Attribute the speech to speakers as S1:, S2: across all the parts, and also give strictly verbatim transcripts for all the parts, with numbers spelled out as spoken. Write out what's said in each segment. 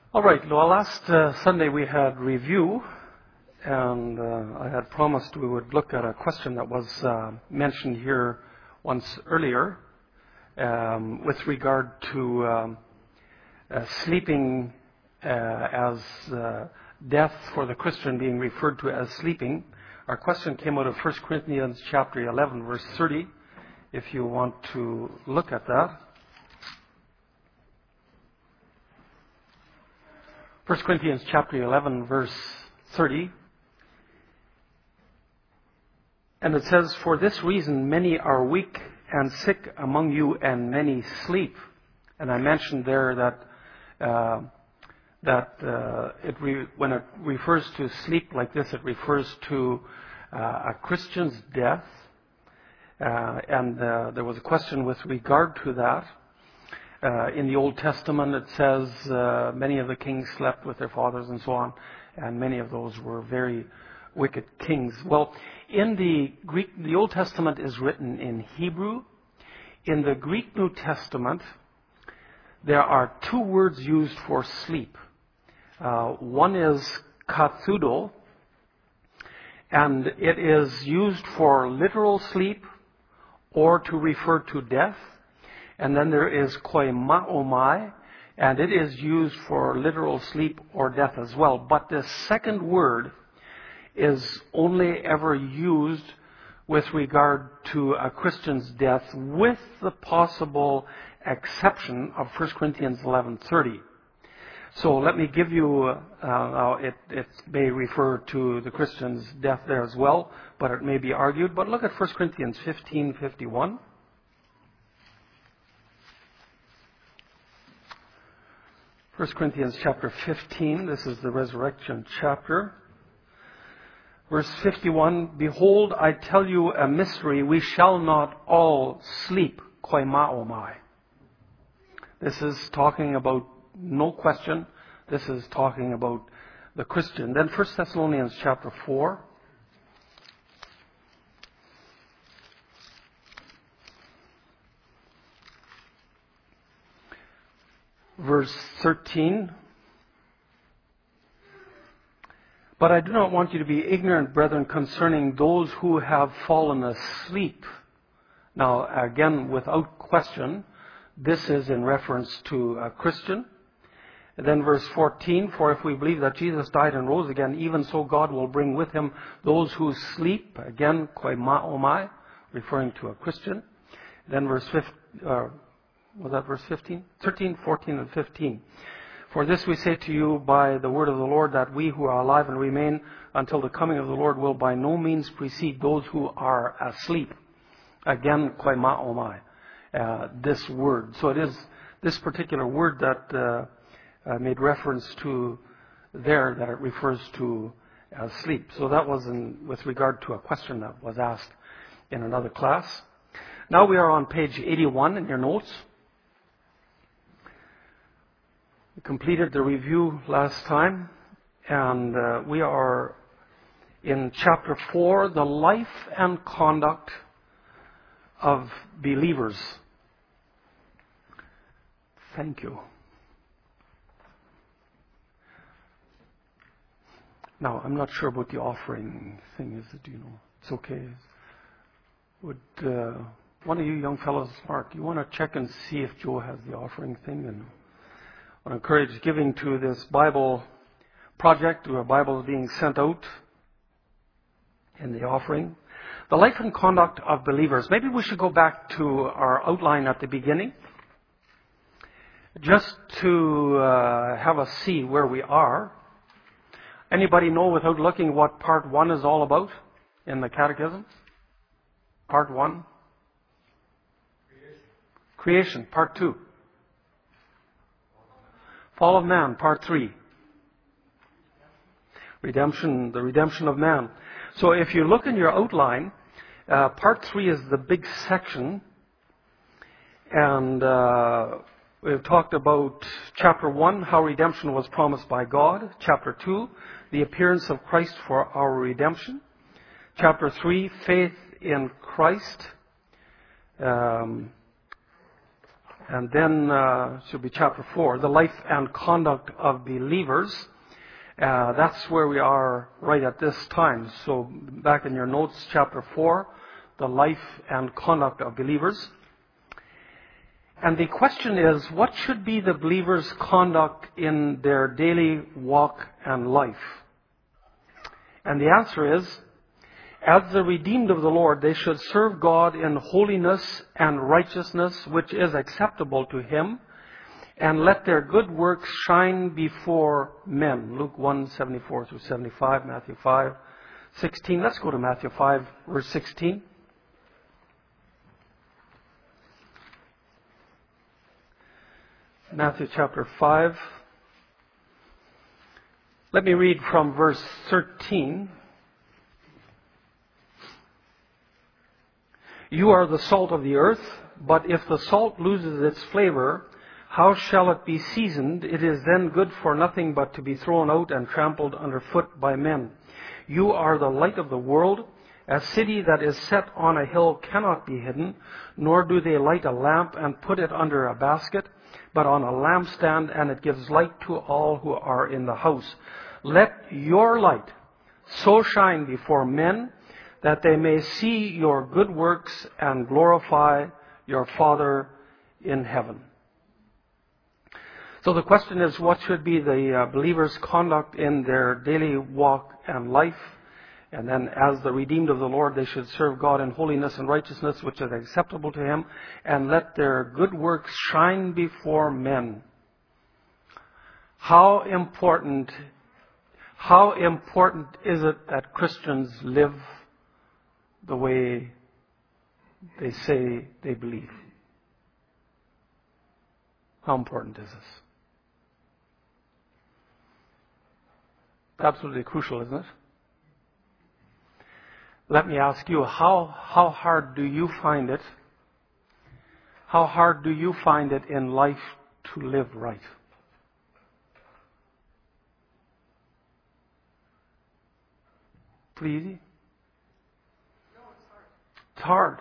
S1: All right. Well, last uh, Sunday we had review, and uh, I had promised we would look at a question that was uh, mentioned here once earlier um, with regard to um, uh, sleeping uh, as uh, death for the Christian being referred to as sleeping. Our question came out of First Corinthians chapter eleven, verse thirty, if you want to look at that. First Corinthians chapter eleven, verse thirty. And it says, "For this reason many are weak and sick among you, and many sleep." And I mentioned there that uh, that uh, it re- when it refers to sleep like this, it refers to uh, a Christian's death. Uh, and uh, there was a question with regard to that. Uh, in the Old Testament, it says uh, many of the kings slept with their fathers and so on, and many of those were very wicked kings. Well, in the Greek, the Old Testament is written in Hebrew. In the Greek New Testament, there are two words used for sleep. Uh, one is kathudo, and it is used for literal sleep or to refer to death. And then there is koimaomai, and it is used for literal sleep or death as well. But the second word is only ever used with regard to a Christian's death, with the possible exception of First Corinthians eleven thirty. So let me give you, uh, uh, it, it may refer to the Christian's death there as well, but it may be argued. But look at First Corinthians fifteen fifty-one. First Corinthians chapter fifteen, this is the resurrection chapter. Verse fifty-one, "Behold, I tell you a mystery, we shall not all sleep, koimaomai." This is talking about, no question, this is talking about the Christian. Then First Thessalonians chapter four. Verse thirteen, "But I do not want you to be ignorant, brethren, concerning those who have fallen asleep." Now, again, without question, this is in reference to a Christian. And then verse fourteen, "For if we believe that Jesus died and rose again, even so God will bring with him those who sleep." Again, koimaomai, referring to a Christian. Then verse fifteen, uh, was that verse fifteen? thirteen, fourteen, and fifteen. "For this we say to you by the word of the Lord, that we who are alive and remain until the coming of the Lord will by no means precede those who are asleep." Again, koimaomai, uh, this word. So it is this particular word that uh, uh, made reference to there, that it refers to as sleep. So that was in, with regard to a question that was asked in another class. Now we are on page eighty-one in your notes. We completed the review last time, and uh, we are in chapter four, the life and conduct of believers. Thank you. Now, I'm not sure about the offering thing, is it? Do you know? It's okay. Would uh, one of you young fellows, Mark, you want to check and see if Joe has the offering thing? And I encourage giving to this Bible project, where Bible is being sent out in the offering. The life and conduct of believers. Maybe we should go back to our outline at the beginning, just to uh, have a see where we are. Anybody know without looking what part one is all about in the Catechism? Part one? Creation. Creation, part two. Fall of man, part three. Redemption, the redemption of man. So if you look in your outline, uh, part three is the big section. And uh, we've talked about chapter one, how redemption was promised by God. Chapter two, the appearance of Christ for our redemption. Chapter three, faith in Christ. Um, And then, uh, should be chapter four, the life and conduct of believers. Uh, that's where we are right at this time. So back in your notes, chapter four, the life and conduct of believers. And the question is, what should be the believer's conduct in their daily walk and life? And the answer is, as the redeemed of the Lord, they should serve God in holiness and righteousness, which is acceptable to Him, and let their good works shine before men. Luke one, seventy-four through seventy-five, Matthew five, sixteen. Let's go to Matthew five, verse sixteen. Matthew chapter five. Let me read from verse thirteen. You are the salt of the earth, but if the salt loses its flavor, how shall it be seasoned? It is then good for nothing but to be thrown out and trampled underfoot by men. You are the light of the world. A city that is set on a hill cannot be hidden, nor do they light a lamp and put it under a basket, but on a lampstand, and it gives light to all who are in the house. Let your light so shine before men that they may see your good works and glorify your Father in heaven. So the question is, what should be the uh, believer's conduct in their daily walk and life? And then, as the redeemed of the Lord, they should serve God in holiness and righteousness, which is acceptable to Him, and let their good works shine before men. How important, how important is it that Christians live the way they say they believe? How important is this? Absolutely crucial, isn't it? Let me ask you, how, how hard do you find it? How hard do you find it in life to live right? Pretty easy?
S2: No, it's hard.
S1: It's hard.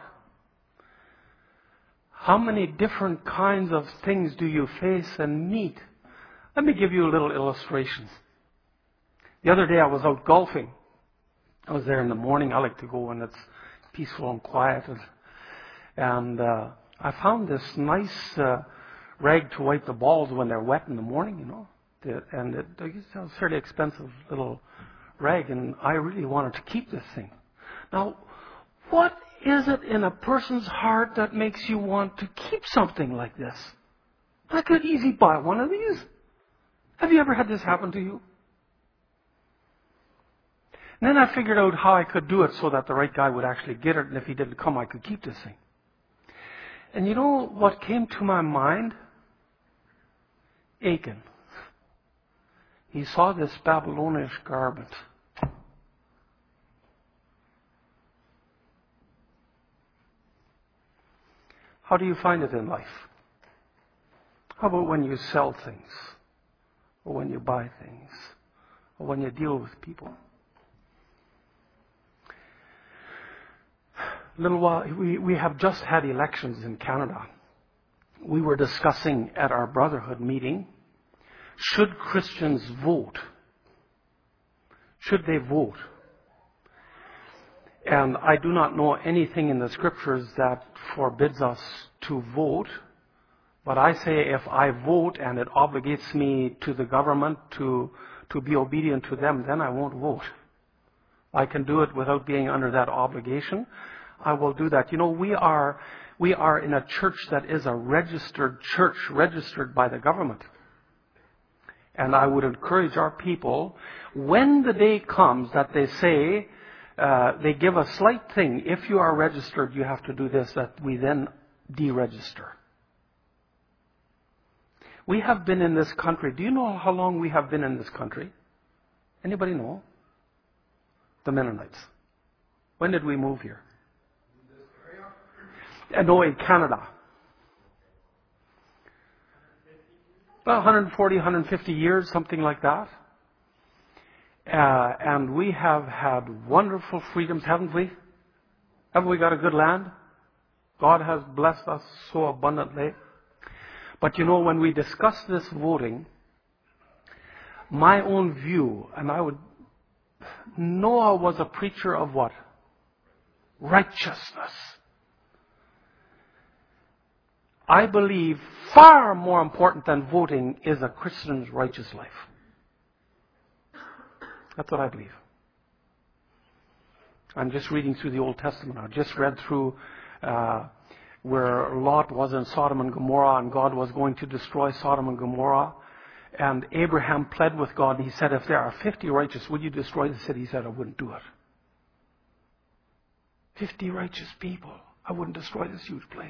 S1: How many different kinds of things do you face and meet? Let me give you a little illustration. The other day I was out golfing. I was there in the morning. I like to go when it's peaceful and quiet. And, and uh, I found this nice uh, rag to wipe the balls when they're wet in the morning, you know. The, and it, it's a fairly expensive little rag, and I really wanted to keep this thing. Now, what is it in a person's heart that makes you want to keep something like this? I could easily buy one of these. Have you ever had this happen to you? And then I figured out how I could do it so that the right guy would actually get it, and if he didn't come, I could keep this thing. And you know what came to my mind? Achan. He saw this Babylonish garment. How do you find it in life? How about when you sell things? Or when you buy things? Or when you deal with people? A little while, we, we have just had elections in Canada. We were discussing at our Brotherhood meeting, should Christians vote? Should they vote? And I do not know anything in the Scriptures that forbids us to vote. But I say if I vote and it obligates me to the government to, to be obedient to them, then I won't vote. I can do it without being under that obligation. I will do that. You know, we are, we are in a church that is a registered church, registered by the government. And I would encourage our people, when the day comes that they say, uh, they give a slight thing, if you are registered, you have to do this, that we then deregister. We have been in this country. Do you know how long we have been in this country? Anybody know? The Mennonites. When did we move here? Uh, no, in Canada. About one hundred forty, one hundred fifty years, something like that. Uh, and we have had wonderful freedoms, haven't we? Haven't we got a good land? God has blessed us so abundantly. But you know, when we discuss this voting, my own view, and I would, Noah was a preacher of what? Righteousness. I believe far more important than voting is a Christian's righteous life. That's what I believe. I'm just reading through the Old Testament. I just read through uh, where Lot was in Sodom and Gomorrah, and God was going to destroy Sodom and Gomorrah. And Abraham pled with God, and he said, if there are fifty righteous, would you destroy the city? He said, I wouldn't do it. fifty righteous people. I wouldn't destroy this huge place.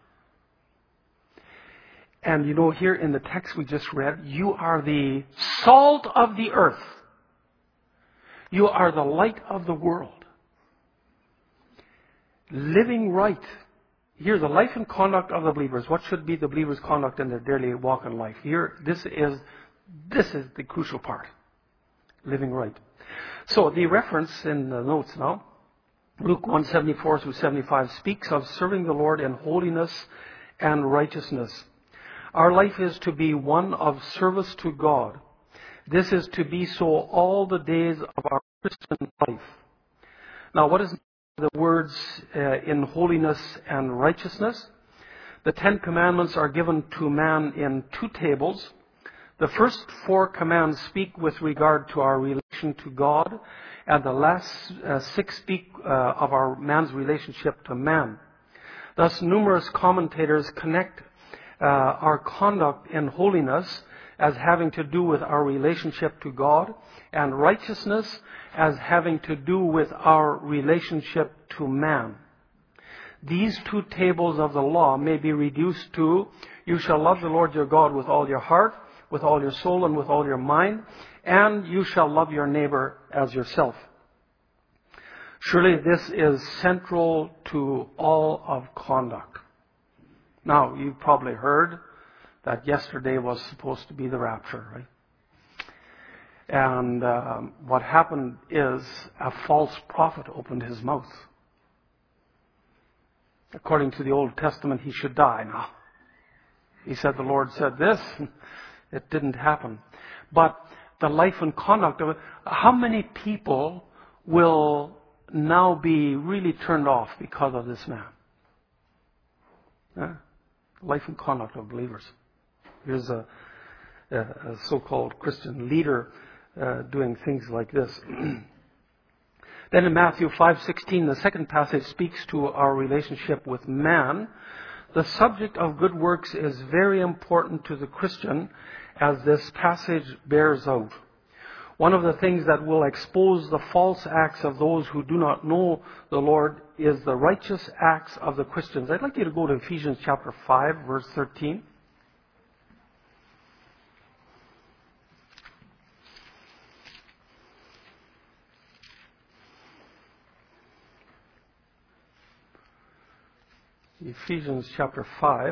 S1: And you know, here in the text we just read, you are the salt of the earth. You are the light of the world. Living right. Here, the life and conduct of the believers. What should be the believer's conduct in their daily walk in life? Here, this is, this is the crucial part. Living right. So, the reference in the notes now, Luke one seventy-four through seventy-five, speaks of serving the Lord in holiness and righteousness. Our life is to be one of service to God. This is to be so all the days of our Christian life. Now, what is the words uh, in holiness and righteousness? The Ten Commandments are given to man in two tables. The first four commands speak with regard to our relation to God, and the last uh, six speak uh, of our man's relationship to man. Thus, numerous commentators connect uh, our conduct in holiness as having to do with our relationship to God, and righteousness as having to do with our relationship to man. These two tables of the law may be reduced to, you shall love the Lord your God with all your heart, with all your soul, and with all your mind, and you shall love your neighbor as yourself. Surely this is central to all of conduct. Now, you've probably heard that yesterday was supposed to be the rapture, right? And um, what happened is a false prophet opened his mouth. According to the Old Testament, he should die now. He said the Lord said this. It didn't happen. But the life and conduct of it, how many people will now be really turned off because of this man? Yeah? Life and conduct of believers. Here's a, a, a so-called Christian leader uh, doing things like this. Then in Matthew five sixteen, the second passage speaks to our relationship with man. The subject of good works is very important to the Christian, as this passage bears out. One of the things that will expose the false acts of those who do not know the Lord is the righteous acts of the Christians. I'd like you to go to Ephesians chapter five, verse thirteen. Ephesians chapter five.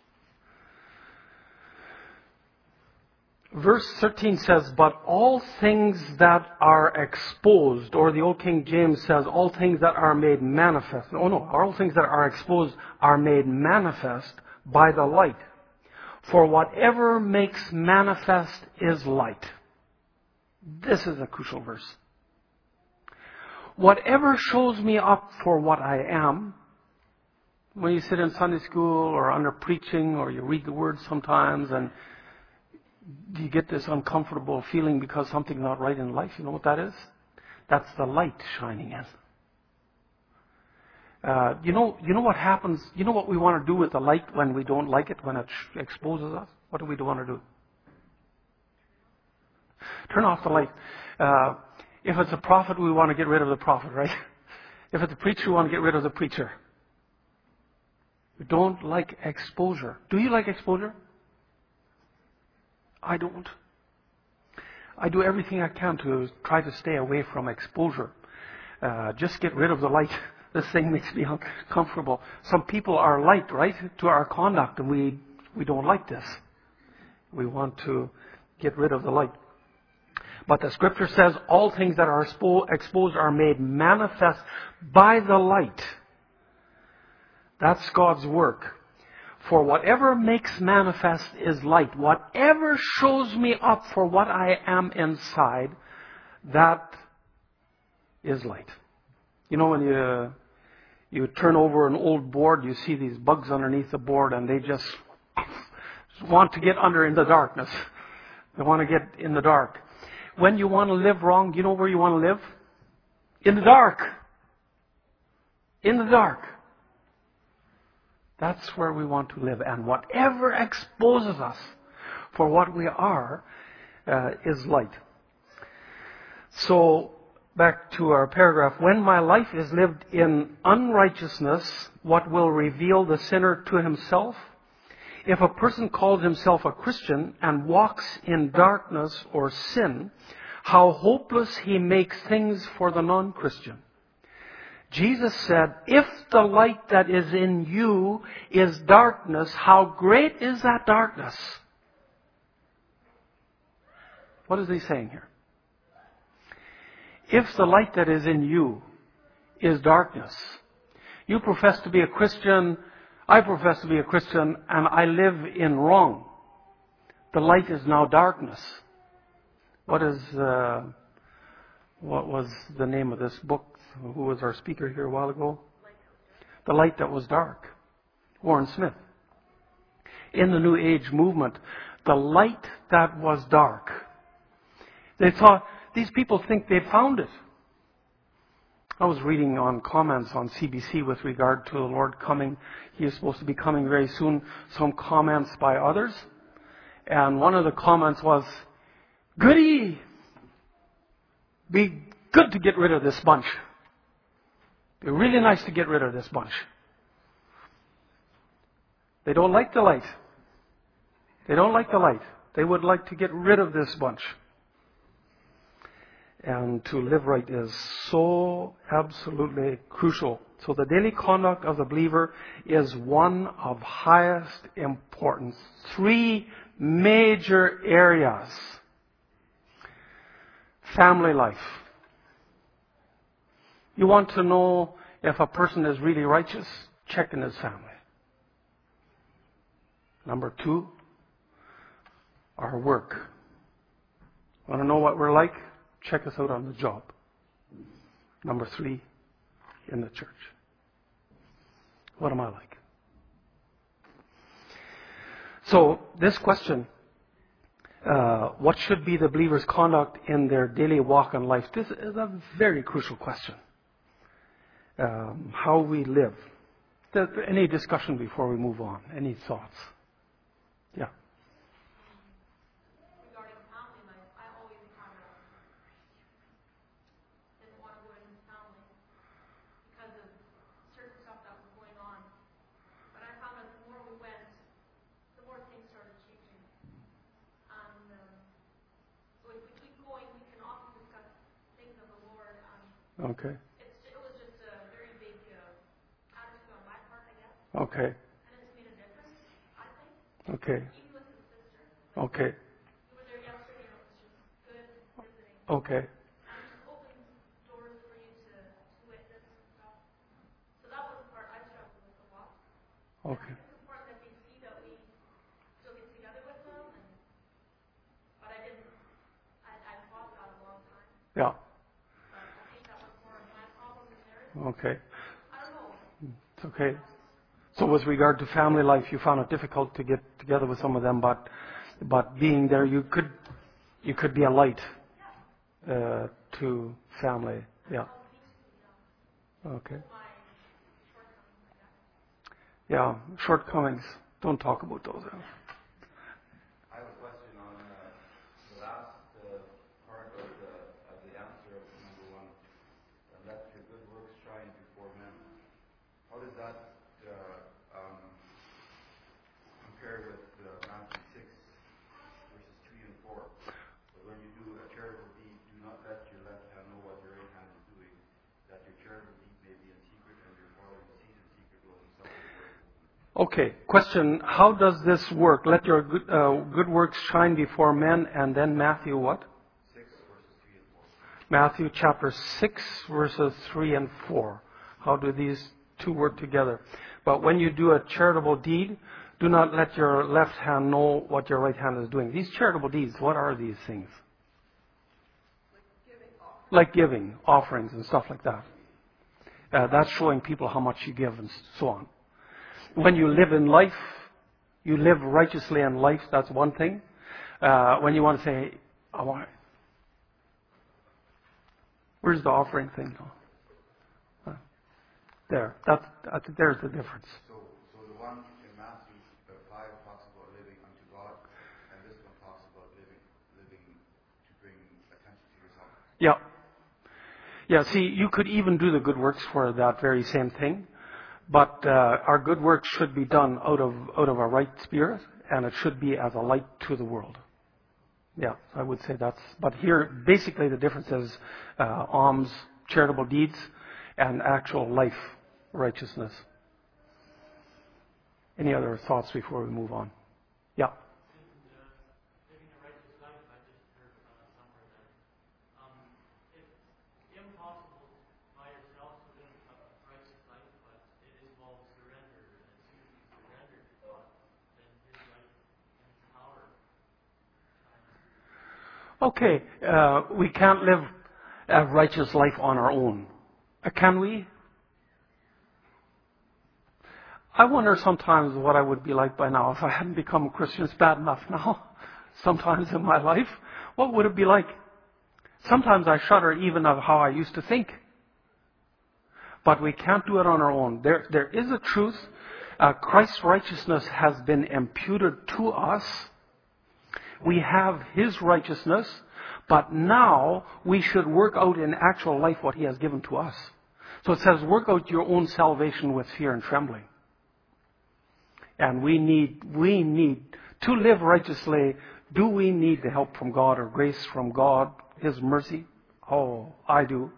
S1: Verse thirteen says, but all things that are exposed, or the Old King James says, all things that are made manifest. Oh no, all things that are exposed are made manifest by the light. For whatever makes manifest is light. This is a crucial verse. Whatever shows me up for what I am, when you sit in Sunday school or under preaching or you read the Word sometimes and you get this uncomfortable feeling because something's not right in life, you know what that is? That's the light shining in. Uh, you know, you know what happens? You know what we want to do with the light when we don't like it, when it sh- exposes us? What do we want to do? Turn off the light. Uh, if it's a prophet, we want to get rid of the prophet, right? If it's a preacher, we want to get rid of the preacher. We don't like exposure. Do you like exposure? I don't. I do everything I can to try to stay away from exposure. Uh, just get rid of the light. This thing makes me uncomfortable. Some people are light, right, to our conduct, and we we don't like this. We want to get rid of the light. But the Scripture says all things that are exposed are made manifest by the light. That's God's work. For whatever makes manifest is light. Whatever shows me up for what I am inside, that is light. You know, when you you turn over an old board, you see these bugs underneath the board, and they just want to get under in the darkness. They want to get in the dark. When you want to live wrong, do you know where you want to live? In the dark. In the dark. That's where we want to live. And whatever exposes us for what we are uh, is light. So, back to our paragraph. When my life is lived in unrighteousness, what will reveal the sinner to himself? If a person calls himself a Christian and walks in darkness or sin, how hopeless he makes things for the non-Christian. Jesus said, if the light that is in you is darkness, how great is that darkness? What is he saying here? If the light that is in you is darkness, you profess to be a Christian, I profess to be a Christian, and I live in wrong. The light is now darkness. What is, uh, what was the name of this book? Who was our speaker here a while ago? The Light That Was Dark. Warren Smith. In the New Age movement, the light that was dark. They thought, these people think they found it. I was reading on comments on C B C with regard to the Lord coming. He is supposed to be coming very soon. Some comments by others. And one of the comments was, goody! Be good to get rid of this bunch. Be really nice to get rid of this bunch. They don't like the light. They don't like the light. They would like to get rid of this bunch. And to live right is so absolutely crucial. So the daily conduct of the believer is one of highest importance. Three major areas. Family life. You want to know if a person is really righteous? Check in his family. Number two, our work. Want to know what we're like? Check us out on the job. Number three, in the church. What am I like? So, this question, uh, what should be the believer's conduct in their daily walk in life? This is a very crucial question. Um, how we live. Any discussion before we move on? Any thoughts? Yeah.
S2: Regarding family life, I always kind of didn't want to go into family because of certain stuff that was going on. But I found that the more we went, the more things started changing. And um, so if we keep going, we can often discuss things of the Lord. Um,
S1: Okay. Okay.
S2: And it's made a difference, I think.
S1: Okay.
S2: Even with his sister.
S1: Okay.
S2: We were there yesterday and it was just good visiting.
S1: Okay.
S2: And just opens doors for you to, to witness and stuff. So that was the part I struggled with a lot.
S1: Okay.
S2: It's important that they see that we still get together with them. And, but I didn't, I, I fought that a long time.
S1: Yeah.
S2: But I think that was more of my problem than theirs.
S1: Okay.
S2: I don't know.
S1: It's okay. So with regard to family life, you found it difficult to get together with some of them, but but being there, you could you could be a light uh, to family. Yeah. Okay. Yeah, shortcomings. Don't talk about those.
S3: I have a question on uh, the last uh, part of the, of the answer of number one. Uh, let your good works shine before men. How does that uh, um, compare with uh, Matthew six, verses three and four? But when you do a charitable deed, do not let your left hand know what your right hand is doing, that your charitable deed may be in secret, and your Father who sees in secret will himself reward you.
S1: Okay, question, how does this work? Let your good, uh, good works shine before men, and then Matthew what?
S3: six, verses three and four.
S1: Matthew chapter six, verses three and four. How do these two work together? But when you do a charitable deed, Do not let your left hand know what your right hand is doing. These charitable deeds, what are these things? Like giving, offerings and stuff like that. Uh, that's showing people how much you give and so on. When you live in life, you live righteously in life, that's one thing. Uh, when you want to say, I want, where's the offering thing? Uh, there, that's, that's, there's the difference.
S3: So, so the one in Matthew five talks about living unto God, and this one talks about living, living to bring attention to yourself.
S1: Yeah. Yeah, see, you could even do the good works for that very same thing, but uh, our good works should be done out of out of a right spirit, and it should be as a light to the world. Yeah, I would say that's. But here, basically, the difference is uh, alms, charitable deeds, and actual life righteousness. Any other thoughts before we move on? Yeah. Okay, uh, we can't live a righteous life on our own. Uh, can we? I wonder sometimes what I would be like by now if I hadn't become a Christian. It's bad enough now, sometimes in my life. What would it be like? Sometimes I shudder even of how I used to think. But we can't do it on our own. There, there is a truth. Uh, Christ's righteousness has been imputed to us. We have His righteousness, but now we should work out in actual life what He has given to us. So it says, work out your own salvation with fear and trembling. And we need, we need to live righteously. Do we need the help from God or grace from God, His mercy? Oh, I do.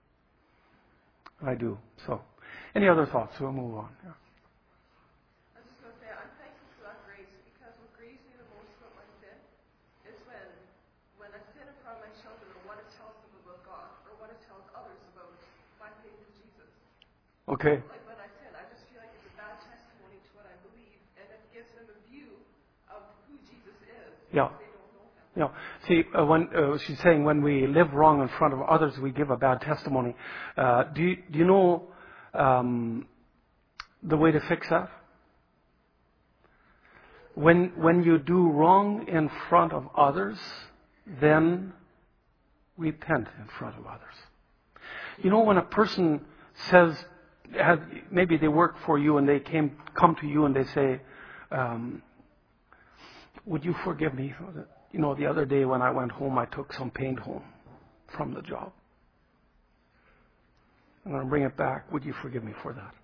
S1: I do. So, any other thoughts? We'll move on. Yeah.
S4: I was just going to say, I'm thankful for that grace, because what grieves me the most about my sin is when, when I sin in front of my children, or what it tells them about God, or what it tells others about my faith in Jesus.
S1: Okay.
S4: Like when I sin, I just feel like it's a bad testimony to what I believe, and it gives them a view of who Jesus is.
S1: Yeah.
S4: They don't know Him.
S1: Yeah. See, uh, when uh, she's saying when we live wrong in front of others, we give a bad testimony. Uh, do you, do you know um, the way to fix that? When when you do wrong in front of others, then repent in front of others. You know, when a person says, had, maybe they work for you and they came come to you and they say, um, "Would you forgive me? You know, the other day when I went home, I took some paint home from the job. I'm going to bring it back. Would you forgive me for that?"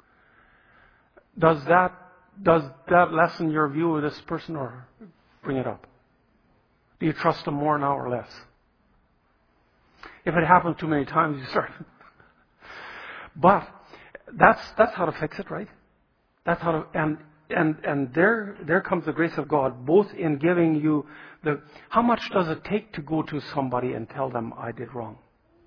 S1: Does that does that lessen your view of this person or bring it up? Do you trust them more now or less? If it happens too many times, you start. But that's that's how to fix it, right? That's how to and and and there there comes the grace of God, both in giving you the. How much does it take to go to somebody and tell them I did wrong?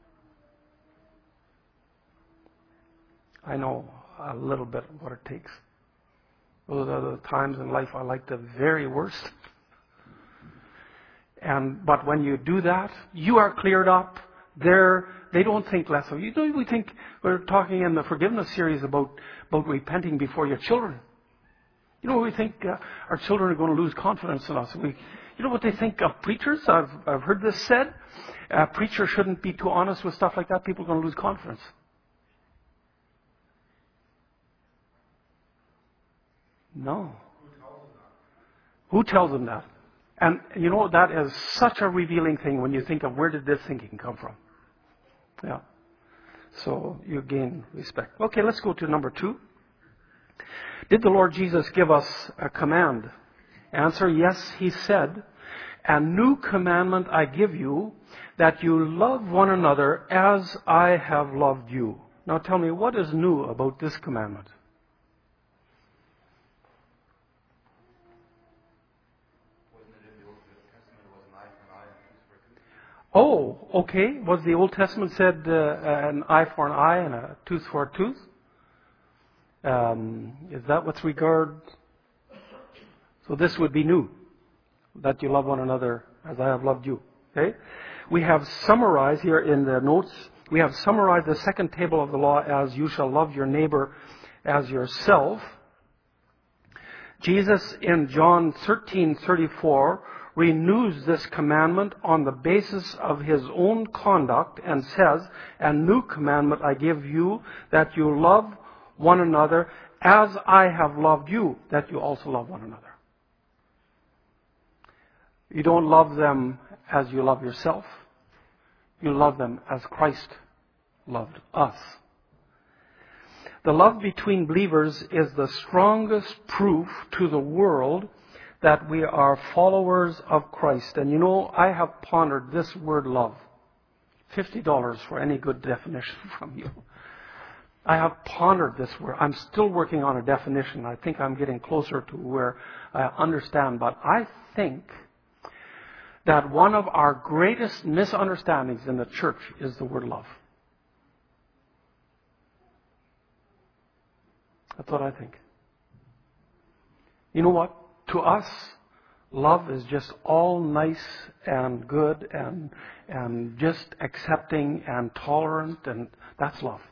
S1: I know a little bit of what it takes. Those are the times in life I like the very worst. And but when you do that, you are cleared up. They're, they don't think less of you. We think we're talking in the forgiveness series about about repenting before your children. You know, we think uh, our children are going to lose confidence in us. We, you know what they think of preachers? I've I've heard this said. Uh, preachers shouldn't be too honest with stuff like that. People are going to lose confidence. No. Who tells them that? And you know, that is such a revealing thing when you think of where did this thinking come from. Yeah. So you gain respect. Okay, let's go to number two. Did the Lord Jesus give us a command? Answer, yes, He said, "A new commandment I give you, that you love one another as I have loved you." Now tell me, what is new about this commandment? Oh, okay. Was the Old Testament said uh, an eye for an eye and a tooth for a tooth? Um, is that what's regard? So this would be new, that you love one another as I have loved you. Okay? We have summarized here in the notes, we have summarized the second table of the law as you shall love your neighbor as yourself. Jesus in John thirteen thirty-four renews this commandment on the basis of his own conduct and says, "A new commandment I give you, that you love one another as I have loved you, that you also love one another." You don't love them as you love yourself. You love them as Christ loved us. The love between believers is the strongest proof to the world that we are followers of Christ. And you know, I have pondered this word love. fifty dollars for any good definition from you. I have pondered this word. I'm still working on a definition. I think I'm getting closer to where I understand. But I think that one of our greatest misunderstandings in the church is the word love. That's what I think. You know what? To us, love is just all nice and good and and just accepting and tolerant, and that's love.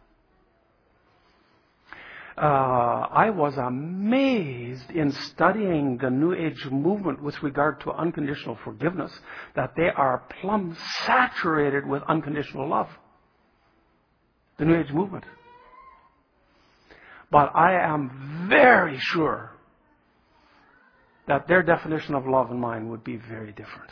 S1: Uh, I was amazed in studying the New Age movement with regard to unconditional forgiveness that they are plumb saturated with unconditional love. The New Age movement. But I am very sure that their definition of love and mine would be very different.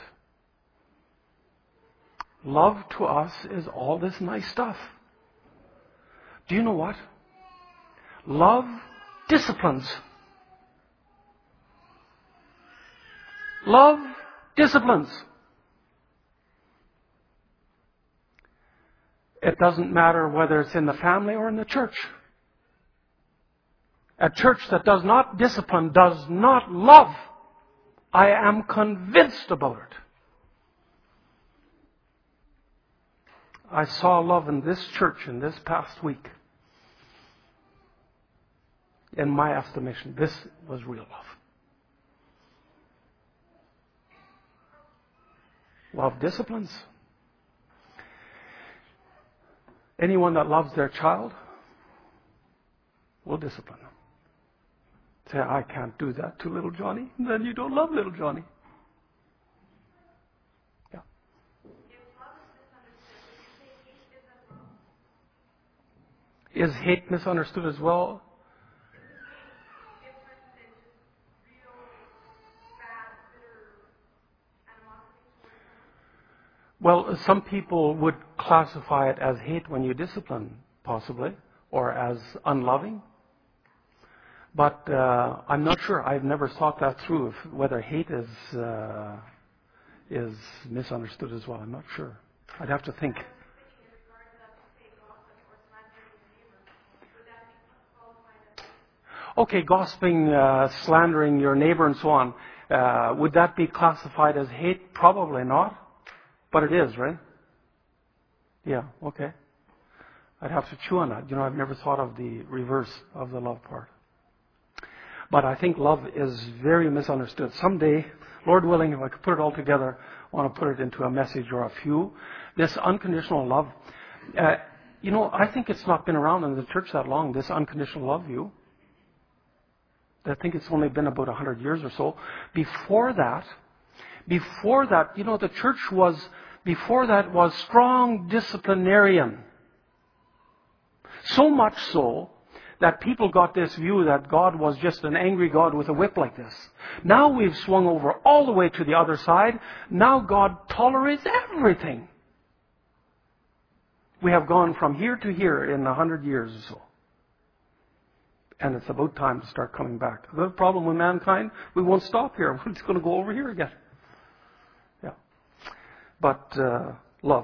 S1: Love to us is all this nice stuff. Do you know what? Love disciplines. Love disciplines. It doesn't matter whether it's in the family or in the church. A church that does not discipline does not love. I am convinced about it. I saw love in this church in this past week. In my estimation, this was real love. Love disciplines. Anyone that loves their child will discipline them. Say, I can't do that to little Johnny. Then you don't love little Johnny. Yeah. Is hate misunderstood as well? Well, some people would classify it as hate when you discipline, possibly, or as unloving. But uh, I'm not sure. I've never thought that through, if, whether hate is uh, is misunderstood as well. I'm not sure. I'd have to think. Okay, gossiping, uh, slandering your neighbor and so on. Uh, would that be classified as hate? Probably not. But it is, right? Yeah, okay. I'd have to chew on that. You know, I've never thought of the reverse of the love part. But I think love is very misunderstood. Someday, Lord willing, if I could put it all together, I want to put it into a message or a few. This unconditional love, uh, you know, I think it's not been around in the church that long, this unconditional love view. I think it's only been about a hundred years or so. Before that, before that, you know, the church was, before that was strong disciplinarian. So much so that people got this view that God was just an angry God with a whip like this. Now we've swung over all the way to the other side. Now God tolerates everything. We have gone from here to here in a hundred years or so. And it's about time to start coming back. The problem with mankind, we won't stop here. We're just going to go over here again. Yeah. But uh, love.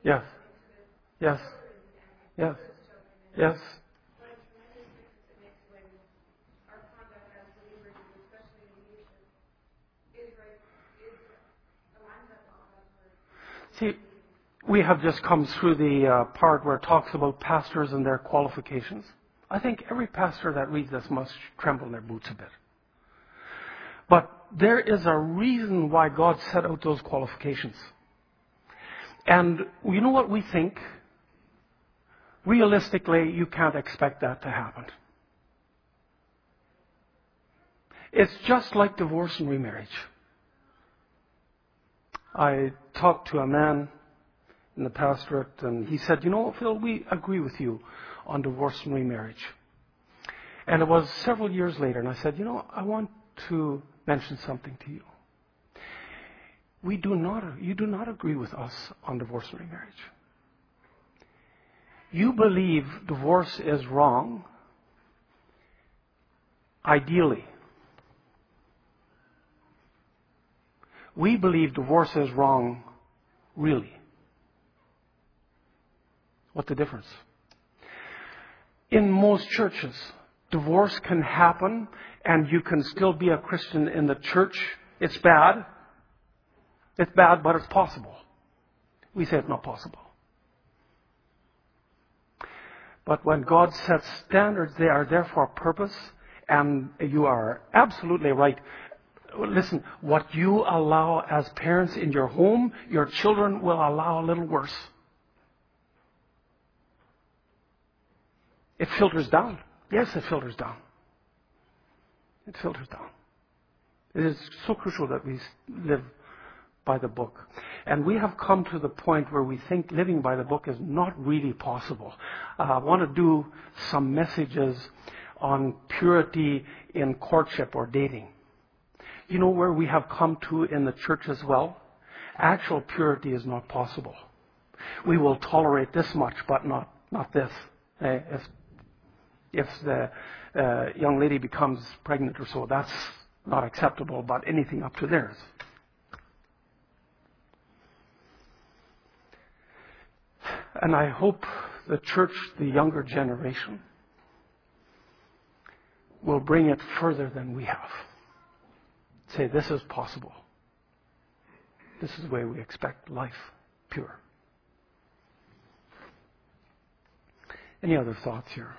S1: Yes. Yes. Yes. Yes.
S2: What a tremendous difference it makes when our conduct as believers, especially in leadership, is right, is aligns up with God's word.
S1: See, we have just come through the uh, part where it talks about pastors and their qualifications. I think every pastor that reads this must tremble in their boots a bit. But there is a reason why God set out those qualifications. And you know what we think? Realistically, you can't expect that to happen. It's just like divorce and remarriage. I talked to a man in the pastorate, and he said, you know, Phil, we agree with you on divorce and remarriage. And it was several years later, and I said, you know, I want to mention something to you. We do not, you do not agree with us on divorce and remarriage. You believe divorce is wrong, ideally. We believe divorce is wrong, really. What's the difference? In most churches, divorce can happen and you can still be a Christian in the church. It's bad. It's bad, but it's possible. We say it's not possible. But when God sets standards, they are there for a purpose, and you are absolutely right. Listen, what you allow as parents in your home, your children will allow a little worse. It filters down. Yes, it filters down. It filters down. It is so crucial that we live by the book. And we have come to the point where we think living by the book is not really possible. Uh, I want to do some messages on purity in courtship or dating. You know where we have come to in the church as well? Actual purity is not possible. We will tolerate this much, but not, not this. Uh, if if the uh, young lady becomes pregnant or so, that's not acceptable, but anything up to theirs. And I hope the church, the younger generation, will bring it further than we have. Say, this is possible. This is the way we expect life, pure. Any other thoughts here?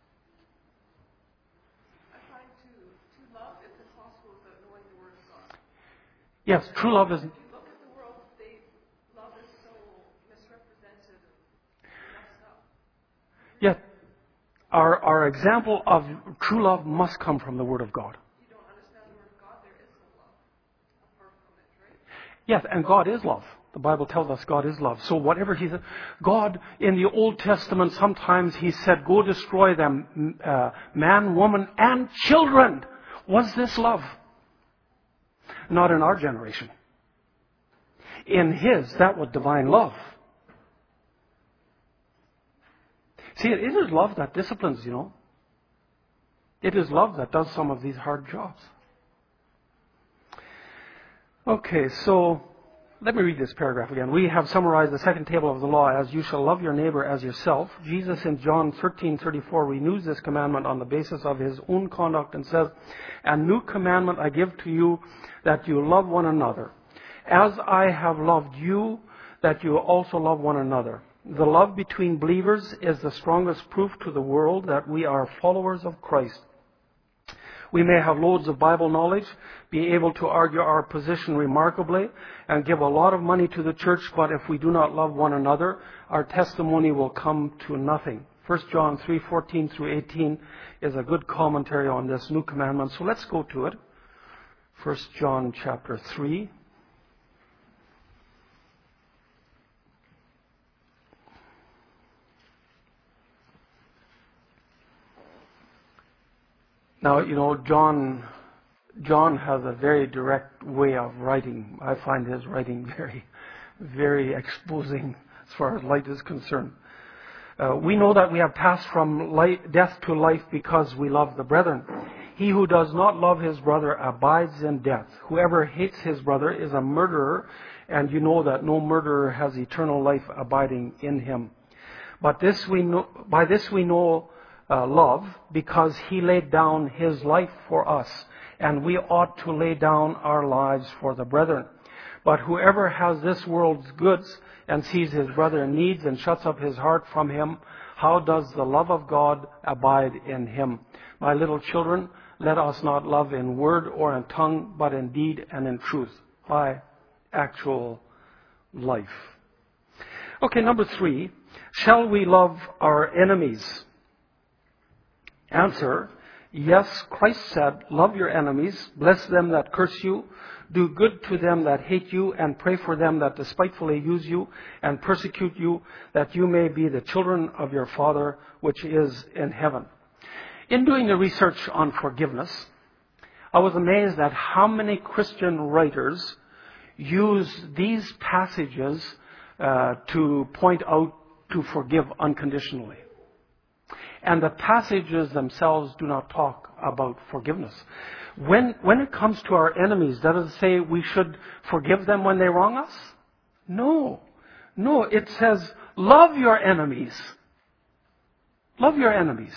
S4: I find to, to love is impossible without knowing the Word of God.
S1: Yes, true love is...
S4: If you look at the world today, love is so misrepresented and messed up.
S1: Yet, our, our example of true love must come from the Word of God.
S4: You don't understand the Word of God, there is no love apart from it, right?
S1: Yes, and God is love. The Bible tells us God is love. So whatever He said, God in the Old Testament, sometimes He said, go destroy them, uh, man, woman, and children. Was this love? Not in our generation. In His, that was divine love. See, it is love that disciplines, you know. It is love that does some of these hard jobs. Okay, so let me read this paragraph again. We have summarized the second table of the law as you shall love your neighbor as yourself. Jesus in John thirteen thirty-four renews this commandment on the basis of His own conduct and says, a new commandment I give to you, that you love one another. As I have loved you, that you also love one another. The love between believers is the strongest proof to the world that we are followers of Christ. We may have loads of Bible knowledge, be able to argue our position remarkably, and give a lot of money to the church, but if we do not love one another, our testimony will come to nothing. First John three fourteen through eighteen is a good commentary on this new commandment. So let's go to it. First John chapter three. Now, you know, John John has a very direct way of writing. I find his writing very, very exposing as far as light is concerned. Uh, we know that we have passed from light, death to life because we love the brethren. He who does not love his brother abides in death. Whoever hates his brother is a murderer, and you know that no murderer has eternal life abiding in him. But this we know, by this we know uh, love, because he laid down his life for us, and we ought to lay down our lives for the brethren. But whoever has this world's goods and sees his brother in need and shuts up his heart from him, how does the love of God abide in him? My little children, let us not love in word or in tongue, but in deed and in truth, by actual life. Okay, number three. Shall we love our enemies? Answer, yes, Christ said, love your enemies, bless them that curse you, do good to them that hate you, and pray for them that despitefully use you and persecute you, that you may be the children of your Father which is in heaven. In doing the research on forgiveness, I was amazed at how many Christian writers use these passages uh, to point out to forgive unconditionally. And the passages themselves do not talk about forgiveness. When, when it comes to our enemies, does it say we should forgive them when they wrong us? No. No, it says, love your enemies. Love your enemies.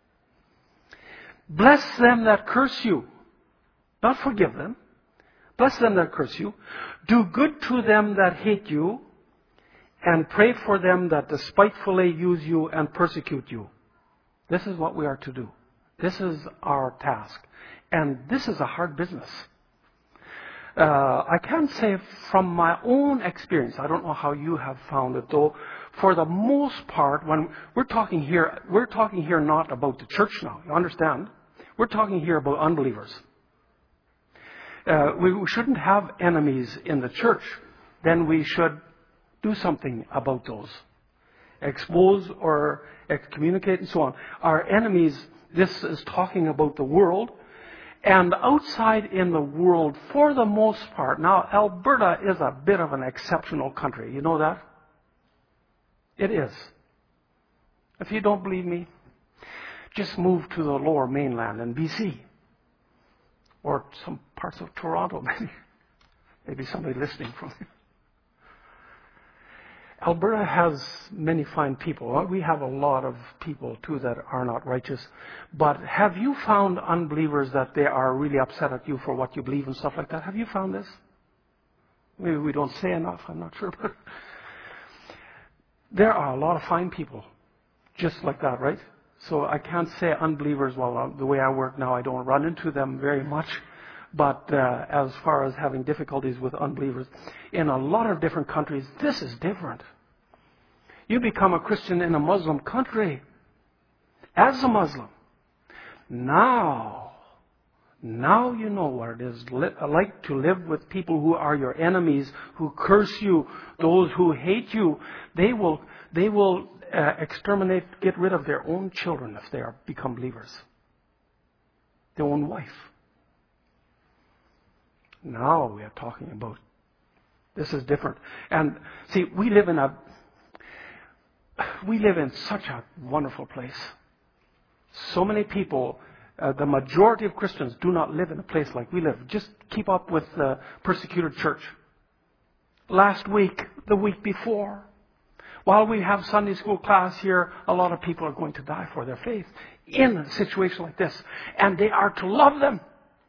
S1: Bless them that curse you. Not forgive them. Bless them that curse you. Do good to them that hate you. And pray for them that despitefully use you and persecute you. This is what we are to do. This is our task. And this is a hard business. Uh, I can say from my own experience, I don't know how you have found it though, for the most part, when we're talking here, we're talking here not about the church now, you understand? We're talking here about unbelievers. Uh, we, we shouldn't have enemies in the church. Then we should do something about those. Expose or excommunicate and so on. Our enemies, this is talking about the world. And outside in the world, for the most part, now Alberta is a bit of an exceptional country. You know that? It is. If you don't believe me, just move to the lower mainland in B C. Or some parts of Toronto, maybe. Maybe somebody listening from there. Alberta has many fine people. We have a lot of people, too, that are not righteous. But have you found unbelievers that they are really upset at you for what you believe and stuff like that? Have you found this? Maybe we don't say enough, I'm not sure. But there are a lot of fine people just like that, right? So I can't say unbelievers, well, the way I work now, I don't run into them very much. But uh, as far as having difficulties with unbelievers, in a lot of different countries, this is different. You become a Christian in a Muslim country, as a Muslim. Now, now you know what it is like to live with people who are your enemies, who curse you, those who hate you. They will, they will uh, exterminate, get rid of their own children if they are become believers. Their own wife. Now we are talking about, this is different. And see, we live in a, we live in such a wonderful place. So many people, uh, the majority of Christians do not live in a place like we live. Just keep up with the persecuted church. Last week, the week before, while we have Sunday school class here, a lot of people are going to die for their faith in a situation like this. And they are to love them.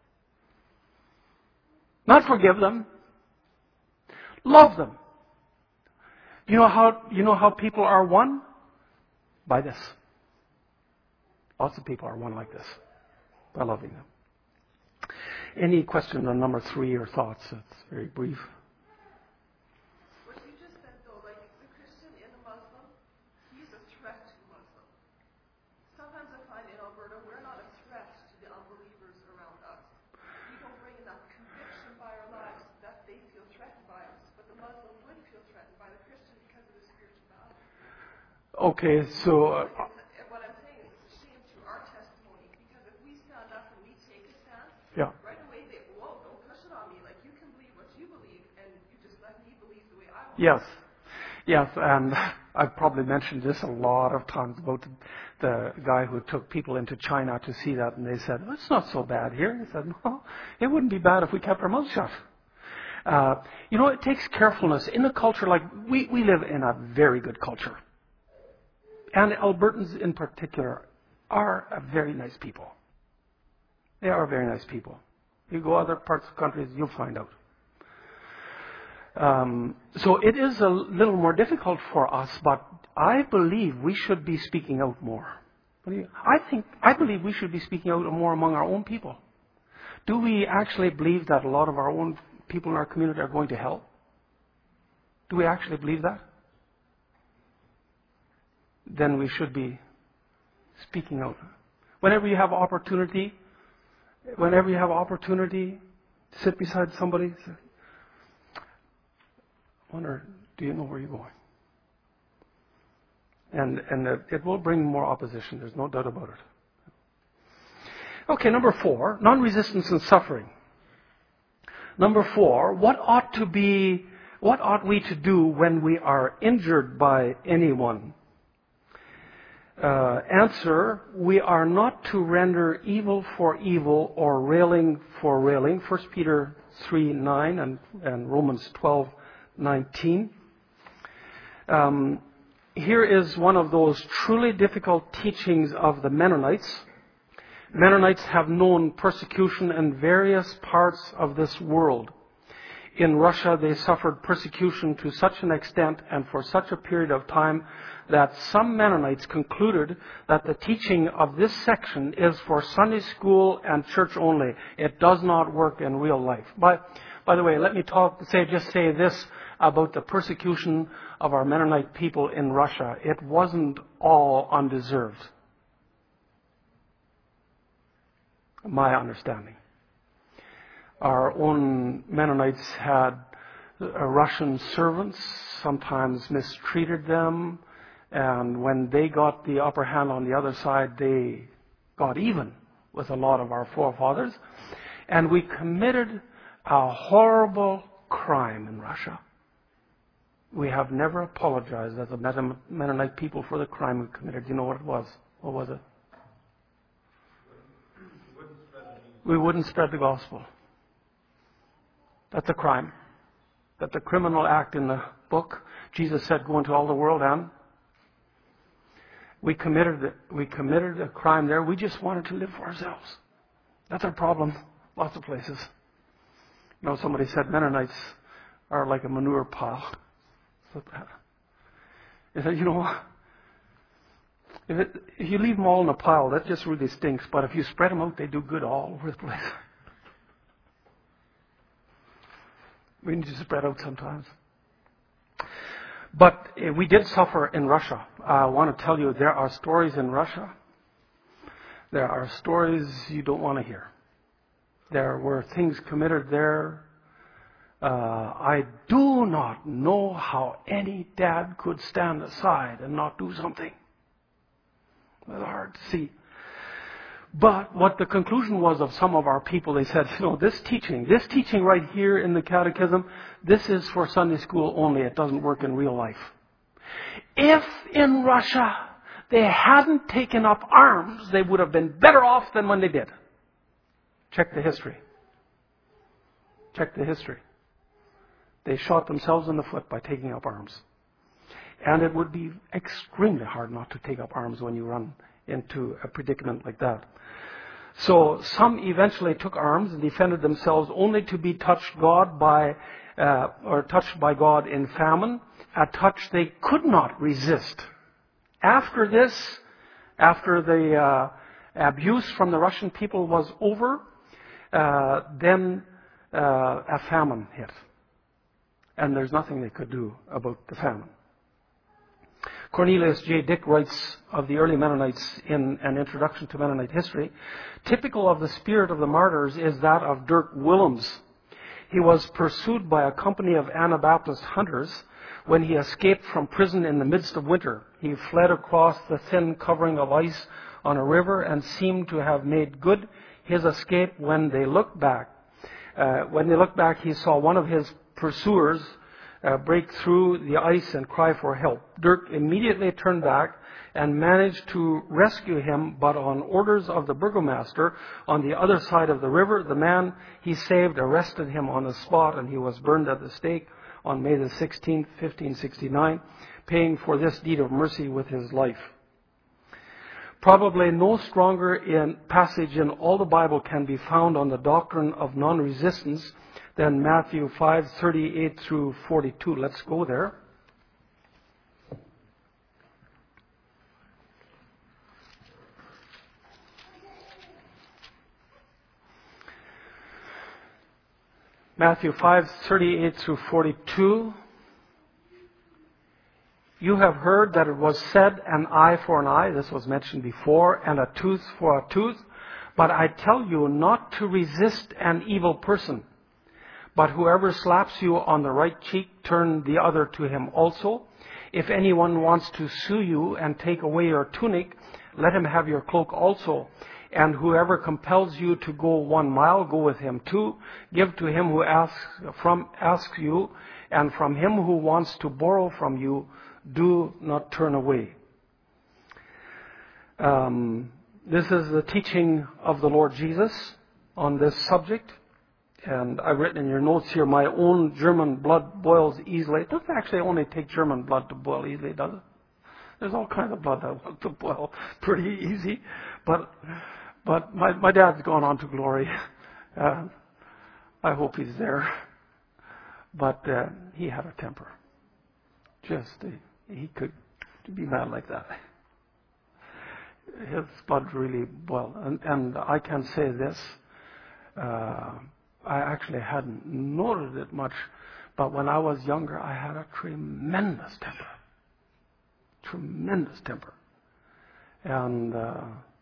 S1: Not forgive them. Love them. You know how you know how people are won? By this. Lots of people are won like this. By loving them. Any question on number three or thoughts? It's very brief.
S4: What you just said though, like the Christian in a Muslim, he's a threat to Muslim. Sometimes I find in Alberta we're not a threat to the unbelievers around us. We don't bring enough conviction by our lives that they feel threatened by us. But the Muslim would feel threatened by the Christian because of his spirituality.
S1: Okay, so... Uh,
S4: what I'm saying is it's a shame to our testimony, because if we stand up and we take a stance,
S1: yeah.
S4: right away they, whoa, don't push it on me. Like, you can believe what you believe, and you just let me believe the way I want.
S1: Yes. Yes, and I've probably mentioned this a lot of times about the, the guy who took people into China to see that, and they said, well, it's not so bad here. He said, no, it wouldn't be bad if we kept our mouths shut. Uh, you know, it takes carefulness. In a culture like, we, we live in a very good culture. And Albertans in particular are a very nice people. They are very nice people. You go other parts of countries, you'll find out. Um, so it is a little more difficult for us, but I believe we should be speaking out more. What do you, I think, I believe we should be speaking out more among our own people. Do we actually believe that a lot of our own people in our community are going to hell? Do we actually believe that? Then we should be speaking out. Whenever you have opportunity, whenever you have opportunity, sit beside somebody, say, wonder, do you know where you're going? And and it, it will bring more opposition. There's no doubt about it. Okay, number four, non-resistance and suffering. Number four, what ought to be, what ought we to do when we are injured by anyone? Uh, answer, we are not to render evil for evil or railing for railing. First Peter three nine and, and Romans twelve nineteen. Um, here is one of those truly difficult teachings of the Mennonites. Mennonites have known persecution in various parts of this world. In Russia, they suffered persecution to such an extent and for such a period of time that some Mennonites concluded that the teaching of this section is for Sunday school and church only. It does not work in real life. By, by the way, let me talk, say, just say this about the persecution of our Mennonite people in Russia. It wasn't all undeserved. My understanding. Our own Mennonites had uh, Russian servants, sometimes mistreated them, and when they got the upper hand on the other side, they got even with a lot of our forefathers. And we committed a horrible crime in Russia. We have never apologized as a Mennonite people for the crime we committed. You know what it was? What was it? We wouldn't spread the gospel. That's a crime. That's a criminal act in the book. Jesus said, go into all the world, and we committed, we committed a crime there. We just wanted to live for ourselves. That's our problem. Lots of places. You know, somebody said Mennonites are like a manure pile. He said, you know, if, it, if you leave them all in a pile, that just really stinks. But if you spread them out, they do good all over the place. We need to spread out sometimes. But uh, we did suffer in Russia. I want to tell you, there are stories in Russia. There are stories you don't want to hear. There were things committed there. Uh, I do not know how any dad could stand aside and not do something. It was hard to see. But what the conclusion was of some of our people, they said, you know, this teaching, this teaching right here in the catechism, this is for Sunday school only. It doesn't work in real life. If in Russia they hadn't taken up arms, they would have been better off than when they did. Check the history. Check the history. They shot themselves in the foot by taking up arms. And it would be extremely hard not to take up arms when you run into a predicament like that. So some eventually took arms and defended themselves only to be touched God by, uh, or touched by God in famine, a touch they could not resist. After this, after the uh, abuse from the Russian people was over, uh, then uh, a famine hit. And there's nothing they could do about the famine. Cornelius J. Dick writes of the early Mennonites in an introduction to Mennonite history, typical of the spirit of the martyrs is that of Dirk Willems. He was pursued by a company of Anabaptist hunters when he escaped from prison in the midst of winter. He fled across the thin covering of ice on a river and seemed to have made good his escape when they looked back. Uh, when they looked back, he saw one of his pursuers Uh, break through the ice and cry for help. Dirk immediately turned back and managed to rescue him, but on orders of the burgomaster on the other side of the river, the man he saved arrested him on the spot, and he was burned at the stake on May the sixteenth, fifteen sixty-nine, paying for this deed of mercy with his life. Probably no stronger in passage in all the Bible can be found on the doctrine of non-resistance than Matthew five, thirty-eight through forty-two. Let's go there. Matthew five, thirty-eight through forty-two. You have heard that it was said, an eye for an eye, this was mentioned before, and a tooth for a tooth. But I tell you not to resist an evil person. But whoever slaps you on the right cheek, turn the other to him also. If anyone wants to sue you and take away your tunic, let him have your cloak also. And whoever compels you to go one mile, go with him too. Give to him who asks from asks you, and from him who wants to borrow from you, do not turn away. Um, this is the teaching of the Lord Jesus on this subject. And I've written in your notes here, my own German blood boils easily. It doesn't actually only take German blood to boil easily, does it? There's all kinds of blood that wants to boil pretty easy. But but my, my dad's gone on to glory. Uh, I hope he's there. But uh, he had a temper. Just, uh, he could be mad like that. His blood really boiled. And, and I can say this. Uh, I actually hadn't noted it much. But when I was younger, I had a tremendous temper. Tremendous temper. And uh,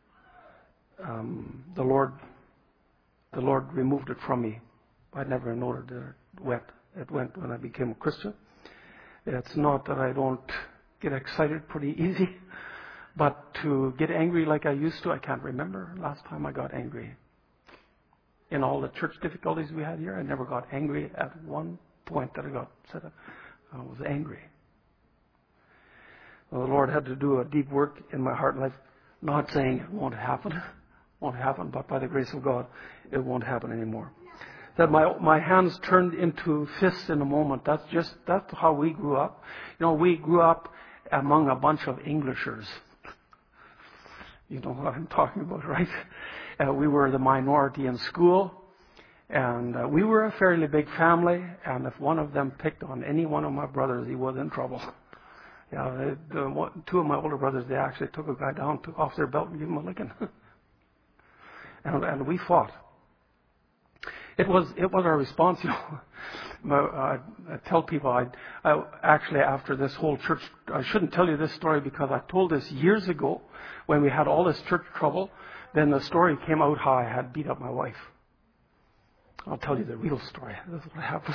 S1: um, the Lord the Lord removed it from me. I never noted that it went. It went when I became a Christian. It's not that I don't get excited pretty easy, but to get angry like I used to, I can't remember last time I got angry. In all the church difficulties we had here, I never got angry at one point that I got set up. I was angry. Well, the Lord had to do a deep work in my heart and life. Not saying it won't happen, it won't happen, but by the grace of God, it won't happen anymore. That my my hands turned into fists in a moment. That's just that's how we grew up. You know, we grew up among a bunch of Englishers. You know what I'm talking about, right? Uh, we were the minority in school, and uh, we were a fairly big family. And if one of them picked on any one of my brothers, he was in trouble. Yeah, they, the, one, two of my older brothers, they actually took a guy down, took off their belt, and gave him a licking. and, and we fought. It was it was our response, you know. I, I tell people, I, I actually after this whole church, I shouldn't tell you this story because I told this years ago when we had all this church trouble. Then the story came out how I had beat up my wife. I'll tell you the real story. This is what happened.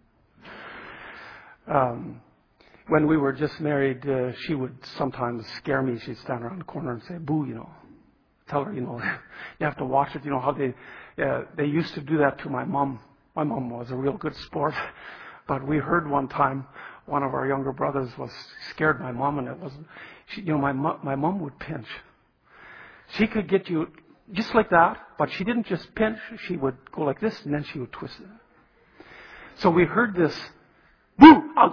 S1: Um, when we were just married, uh, she would sometimes scare me. She'd stand around the corner and say, "Boo," you know. Tell her, you know, you have to watch it. You know how they uh, they used to do that to my mom. My mom was a real good sport, but we heard one time one of our younger brothers was scared my mom, and it was, she, you know, my mo- my mom would pinch. She could get you just like that, but she didn't just pinch. She would go like this, and then she would twist it. So we heard this, boo, ouch.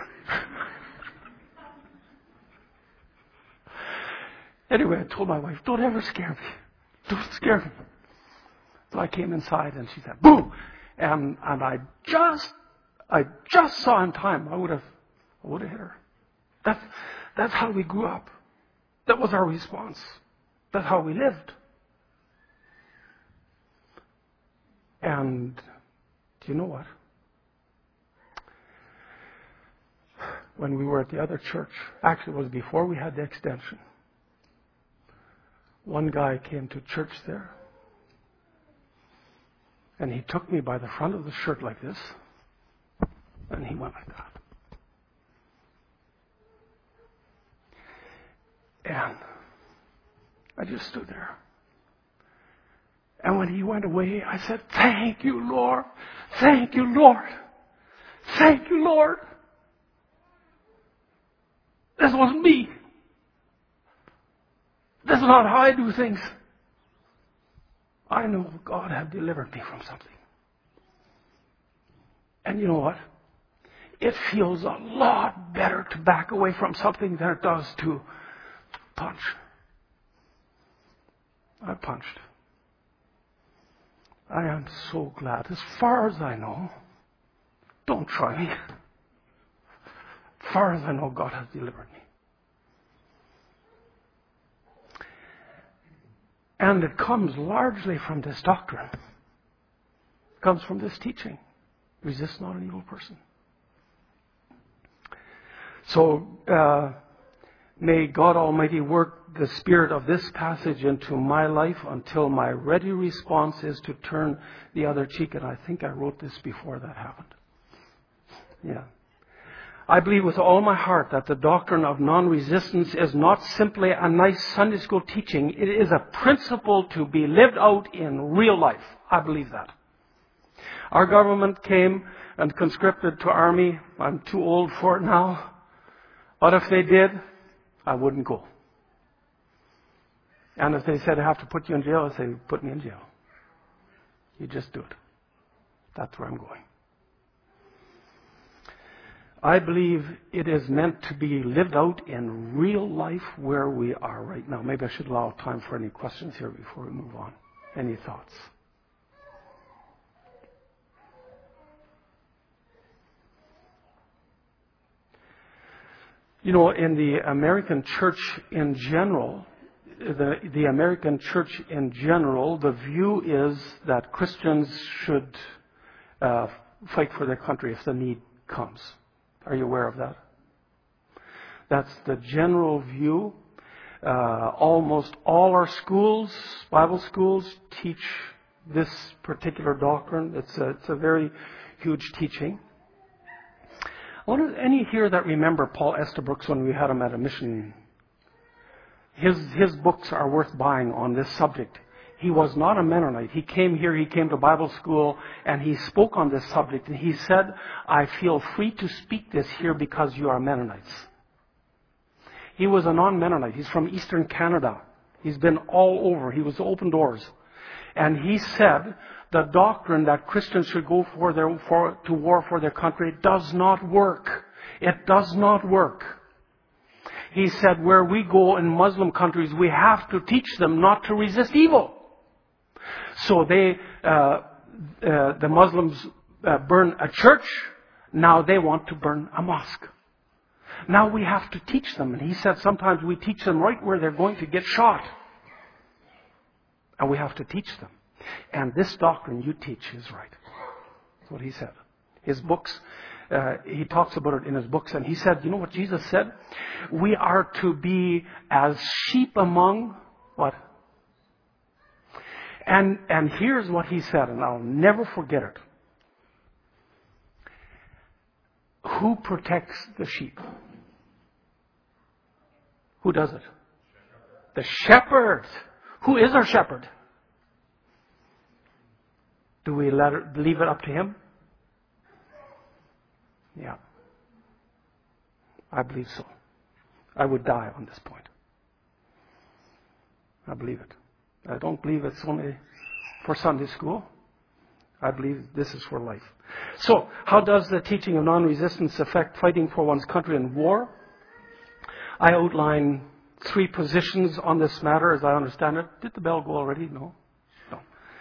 S1: Anyway, I told my wife, don't ever scare me. Don't scare me. So I came inside and she said, boo! And and I just I just saw in time. I would have I would have hit her. That's that's how we grew up. That was our response. That's how we lived. And do you know what? When we were at the other church, actually it was before we had the extension. One guy came to church there, and he took me by the front of the shirt like this, and he went like that. And I just stood there. And when he went away, I said, thank you, Lord. Thank you, Lord. Thank you, Lord. This wasn't me. This is not how I do things. I know God had delivered me from something. And you know what? It feels a lot better to back away from something than it does to punch. I punched. I am so glad. As far as I know, don't try me. As far as I know, God has delivered me. And it comes largely from this doctrine. It comes from this teaching. Resist not an evil person. So, uh, may God Almighty work the spirit of this passage into my life until my ready response is to turn the other cheek. And I think I wrote this before that happened. Yeah. I believe with all my heart that the doctrine of non-resistance is not simply a nice Sunday school teaching. It is a principle to be lived out in real life. I believe that. Our government came and conscripted to army. I'm too old for it now. But if they did, I wouldn't go. And if they said I have to put you in jail, I'd say, put me in jail. You just do it. That's where I'm going. I believe it is meant to be lived out in real life where we are right now. Maybe I should allow time for any questions here before we move on. Any thoughts? You know, in the American church in general, the, the American church in general, the view is that Christians should uh, fight for their country if the need comes. Are you aware of that? That's the general view. Uh, almost all our schools, Bible schools, teach this particular doctrine. It's a, it's a very huge teaching. I wonder, any here that remember Paul Estabrooks when we had him at a mission? His, his books are worth buying on this subject. He was not a Mennonite. He came here, he came to Bible school, and he spoke on this subject. And he said, I feel free to speak this here because you are Mennonites. He was a non-Mennonite. He's from Eastern Canada. He's been all over. He was Open Doors. And he said, the doctrine that Christians should go for their, for, to war for their country does not work. It does not work. He said, where we go in Muslim countries, we have to teach them not to resist evil. So they, uh, uh, the Muslims uh, burn a church. Now they want to burn a mosque. Now we have to teach them. And he said sometimes we teach them right where they're going to get shot. And we have to teach them. And this doctrine you teach is right. That's what he said. His books, uh, he talks about it in his books. And he said, you know what Jesus said? We are to be as sheep among what? And, and here's what he said, and I'll never forget it. Who protects the sheep? Who does it? The shepherd. Who is our shepherd? Do we let it, leave it up to him? Yeah. I believe so. I would die on this point. I believe it. I don't believe it's only for Sunday school. I believe this is for life. So, how does the teaching of non-resistance affect fighting for one's country in war? I outline three positions on this matter as I understand it. Did the bell go already? No. No.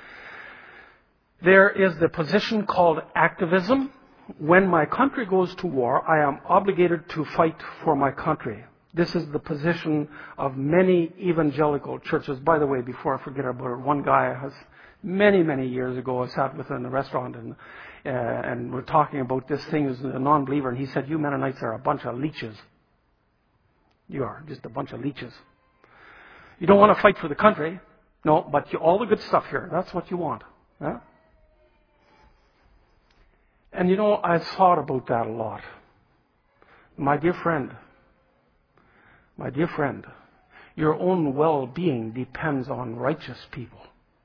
S1: There is the position called activism. When my country goes to war, I am obligated to fight for my country. This is the position of many evangelical churches. By the way, before I forget about it, one guy has many, many years ago, I sat with him in a restaurant and uh, and we're talking about this thing as a non-believer, and he said, you Mennonites are a bunch of leeches. You are just a bunch of leeches. You don't want to fight for the country. No, but you, all the good stuff here, that's what you want. Yeah? And you know, I've thought about that a lot. My dear friend, My dear friend, your own well-being depends on righteous people.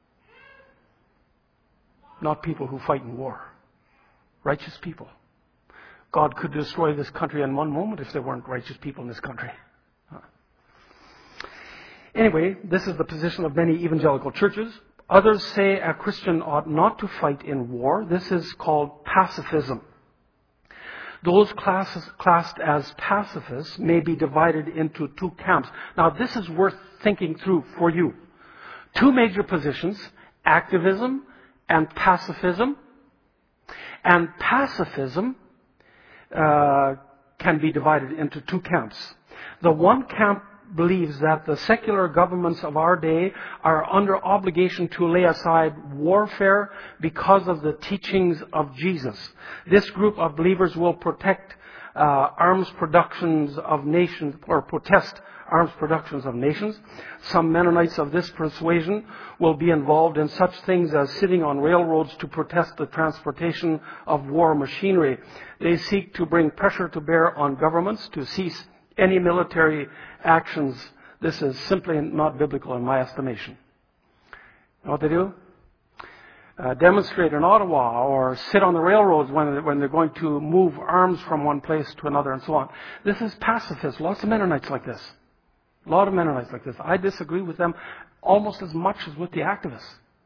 S1: Not people who fight in war. Righteous people. God could destroy this country in one moment if there weren't righteous people in this country. Anyway, this is the position of many evangelical churches. Others say a Christian ought not to fight in war. This is called pacifism. Those classes, classed as pacifists may be divided into two camps. Now, this is worth thinking through for you. Two major positions, activism and pacifism. And pacifism uh, can be divided into two camps. The one camp believes that the secular governments of our day are under obligation to lay aside warfare because of the teachings of Jesus. This group of believers will protect uh, arms productions of nations, or protest arms productions of nations. Some Mennonites of this persuasion will be involved in such things as sitting on railroads to protest the transportation of war machinery. They seek to bring pressure to bear on governments to cease any military actions. This is simply not biblical in my estimation. You know what they do? Uh, demonstrate in Ottawa or sit on the railroads when, when they're going to move arms from one place to another and so on. This is pacifist. Lots of Mennonites like this. A lot of Mennonites like this. I disagree with them almost as much as with the activists.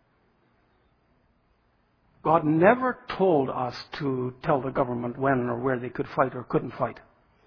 S1: God never told us to tell the government when or where they could fight or couldn't fight.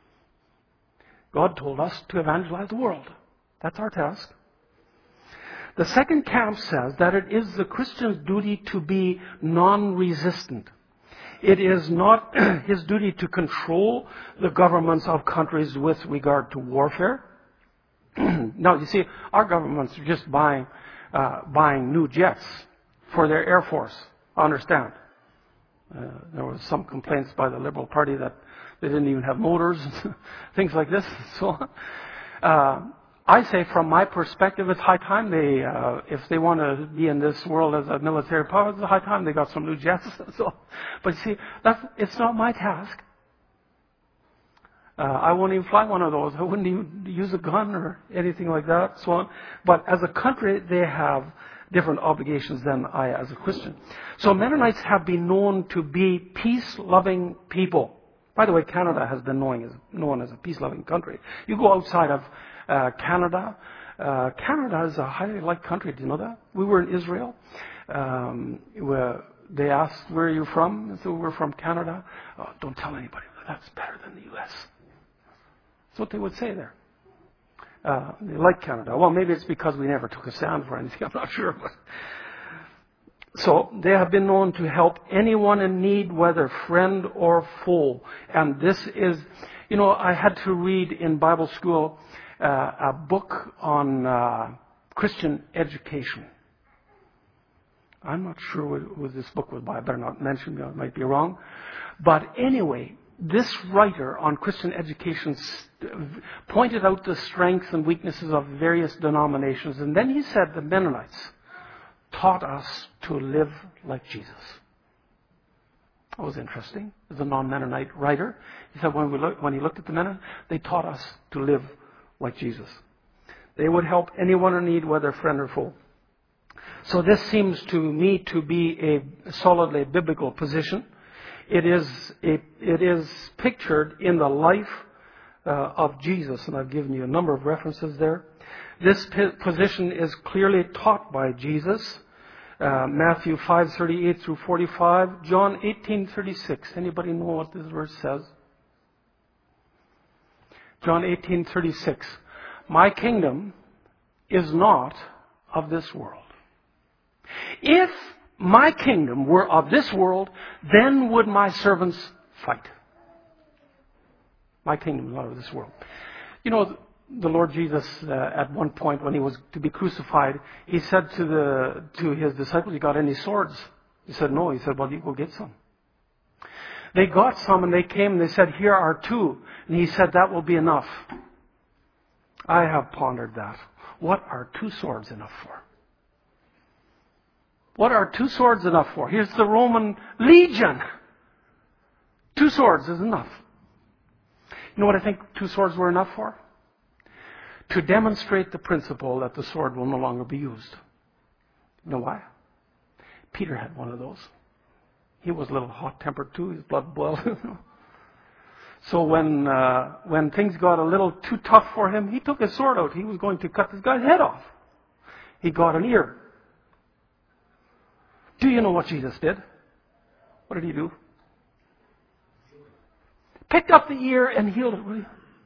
S1: God told us to evangelize the world. That's our task. The second camp says that it is the Christian's duty to be non-resistant. It is not his duty to control the governments of countries with regard to warfare. Now, you see, our governments are just buying, uh, buying new jets for their Air Force. I understand. Uh, there was some complaints by the Liberal Party that they didn't even have motors, things like this. So, uh, I say, from my perspective, it's high time they, uh, if they want to be in this world as a military power, it's high time they got some new jets. So, but you see, that's, it's not my task. Uh, I won't even fly one of those. I wouldn't even use a gun or anything like that. So on. But as a country, they have different obligations than I as a Christian. So Mennonites have been known to be peace-loving people. By the way, Canada has been known as, known as a peace-loving country. You go outside of uh, Canada. Uh, Canada is a highly liked country. Do you know that? We were in Israel. Um, they asked, where are you from? And so we're from Canada. Oh, don't tell anybody. That's better than the U S That's what they would say there. Uh, they like Canada. Well, maybe it's because we never took a stand for anything. I'm not sure. But so they have been known to help anyone in need, whether friend or foe. And this is, you know, I had to read in Bible school uh, a book on uh, Christian education. I'm not sure what, what this book was by. I better not mention it. I might be wrong. But anyway, this writer on Christian education pointed out the strengths and weaknesses of various denominations. And then he said the Mennonites taught us to live like Jesus. That was interesting. As a non-Mennonite writer, he said when, we look, when he looked at the Mennonites, they taught us to live like Jesus. They would help anyone in need, whether friend or foe. So this seems to me to be a solidly biblical position. It is a, it is pictured in the life uh, of Jesus, and I've given you a number of references there. This p- position is clearly taught by Jesus. Uh, Matthew five thirty-eight through forty-five, John eighteen thirty-six. Anybody know what this verse says? John eighteen thirty-six. My kingdom is not of this world. If my kingdom were of this world, then would my servants fight. My kingdom is not of this world. You know, the Lord Jesus, uh, at one point when he was to be crucified, he said to the to his disciples, "You got any swords?" He said, "No." He said, "Well, you go get some." They got some and they came and they said, "Here are two." And he said, "That will be enough." I have pondered that. What are two swords enough for? What are two swords enough for? Here's the Roman legion. Two swords is enough. You know what I think two swords were enough for? To demonstrate the principle that the sword will no longer be used. You know why? Peter had one of those. He was a little hot-tempered too. His blood boiled. So when uh, when things got a little too tough for him, he took his sword out. He was going to cut this guy's head off. He got an ear. Do you know what Jesus did? What did he do? Picked up the ear and healed it.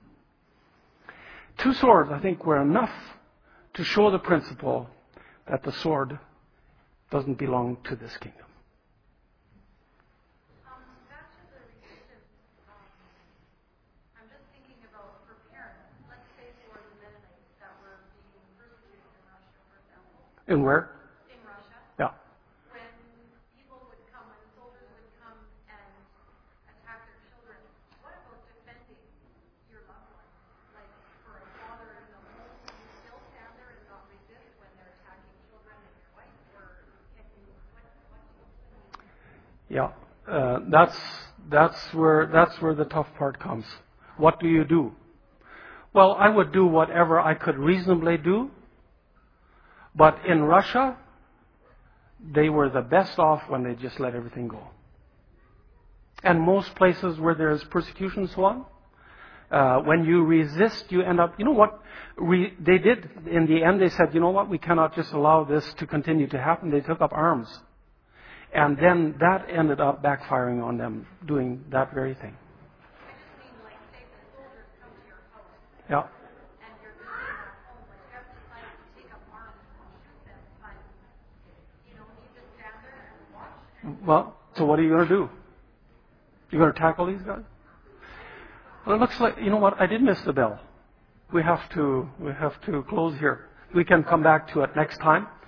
S1: Two swords, I think, were enough to show the principle that the sword doesn't belong to this kingdom.
S2: Um, back to the resistance, um, I'm just thinking about for parents, let's say for the Mennonites that were being persecuted in Russia, for example.
S1: In where?
S2: In Russia.
S1: Yeah.
S2: When people would come, when soldiers would come and attack their children, what about defending your loved ones? Like for a father in the home, do you still stand there and not resist when they're attacking children and your wife? Or can you, what, what do you do?
S1: Yeah. Uh, that's that's where that's where the tough part comes. What do you do? Well, I would do whatever I could reasonably do. But in Russia, they were the best off when they just let everything go. And most places where there's persecution and so on, uh, when you resist, you end up, you know what re, they did in the end? They said, you know what, we cannot just allow this to continue to happen. They took up arms. And then that ended up backfiring on them, doing that very thing.
S2: I just mean like say the soldiers come to your house
S1: Yeah.
S2: and you're visiting at home, like you have decided to take up arms and shoot them, but you know, you just stand there and watch and
S1: Well, so what are you going to do? You're going to tackle these guys? Well, it looks like, you know what, I did miss the bell. We have to, we have to close here. We can come back to it next time.